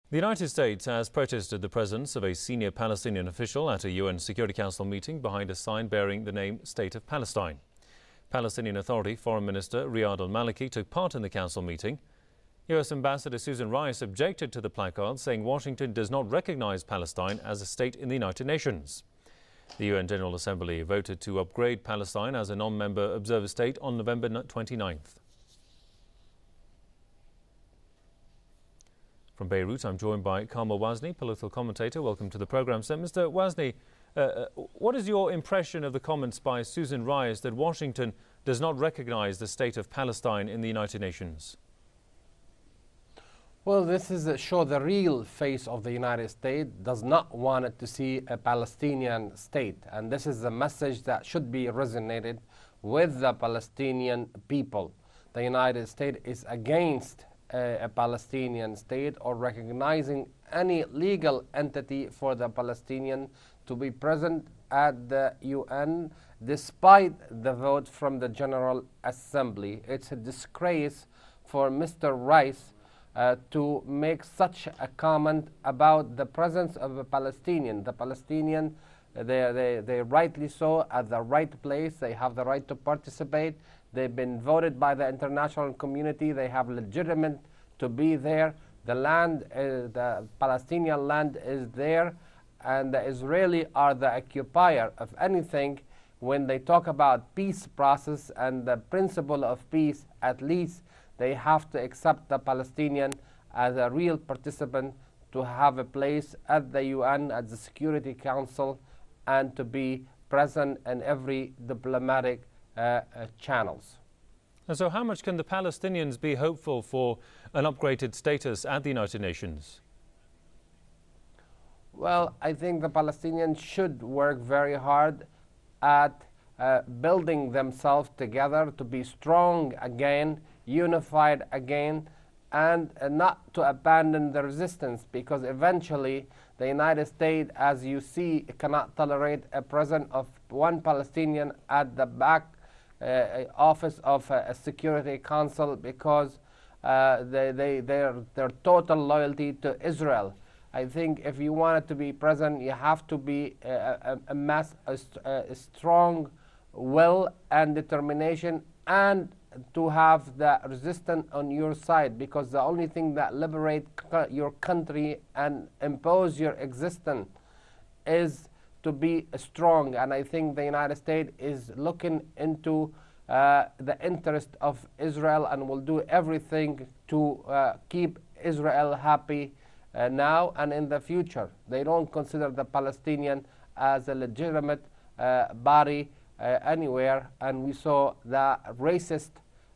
The United States has protested the presence of a senior Palestinian official at a UN Security Council meeting behind a sign bearing the name State of Palestine. Palestinian Authority Foreign Minister Riyad al-Maliki took part in the council meeting. US Ambassador Susan Rice objected to the placard, saying Washington does not recognize Palestine as a state in the United Nations. The UN General Assembly voted to upgrade Palestine as a non-member observer state on November 29th. From Beirut, I'm joined by Kamal Wazni, political commentator. Welcome to the programme. So, Mr. Wazni, what is your impression of the comments by Susan Rice that Washington does not recognise the state of Palestine in the United Nations? Well, this is show the real face of the United States, does not want it to see a Palestinian state. And this is a message that should be resonated with the Palestinian people. The United States is against a Palestinian state or recognizing any legal entity for the Palestinian to be present at the UN despite the vote from the General Assembly. It's a disgrace for Mr. Rice to make such a comment about the presence of a Palestinian. The Palestinian, they rightly so at the right place. They have the right to participate. They've been voted by the international community. They have legitimate to be there. The land, the Palestinian land is there, and the Israeli are the occupier of anything. When they talk about peace process and the principle of peace, at least they have to accept the Palestinian as a real participant to have a place at the UN, at the Security Council, and to be present in every diplomatic channels. And so how much can the Palestinians be hopeful for an upgraded status at the United Nations? Well, I think the Palestinians should work very hard at building themselves together to be strong again, unified again, and not to abandon the resistance, because eventually the United States, as you see, cannot tolerate a presence of one Palestinian at the back office of a Security Council, because their total loyalty to Israel. I think if you want it to be present, you have to be a strong will and determination, and to have the resistance on your side, because the only thing that liberates your country and impose your existence is to be strong. And I think the United States is looking into the interest of Israel and will do everything to keep Israel happy now and in the future. They don't consider the Palestinian as a legitimate body anywhere, and we saw the racist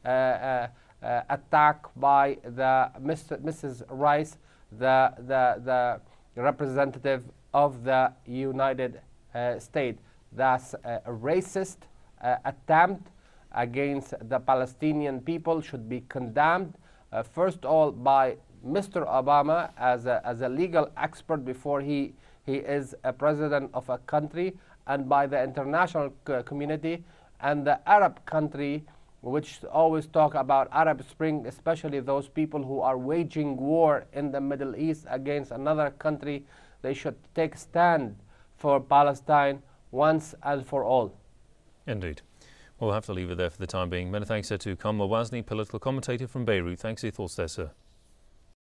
attack by the Mrs. Rice, the representative of the United States. That's a racist attempt against the Palestinian people, should be condemned, first of all by Mr. Obama as a legal expert before he is a president of a country, and by the international community and the Arab country, which always talk about Arab Spring, especially those people who are waging war in the Middle East against another country. They should take stand for Palestine once and for all. Indeed. We'll have to leave it there for the time being. Many thanks to Kamal Wazni, political commentator from Beirut. Thanks for your thoughts there, sir.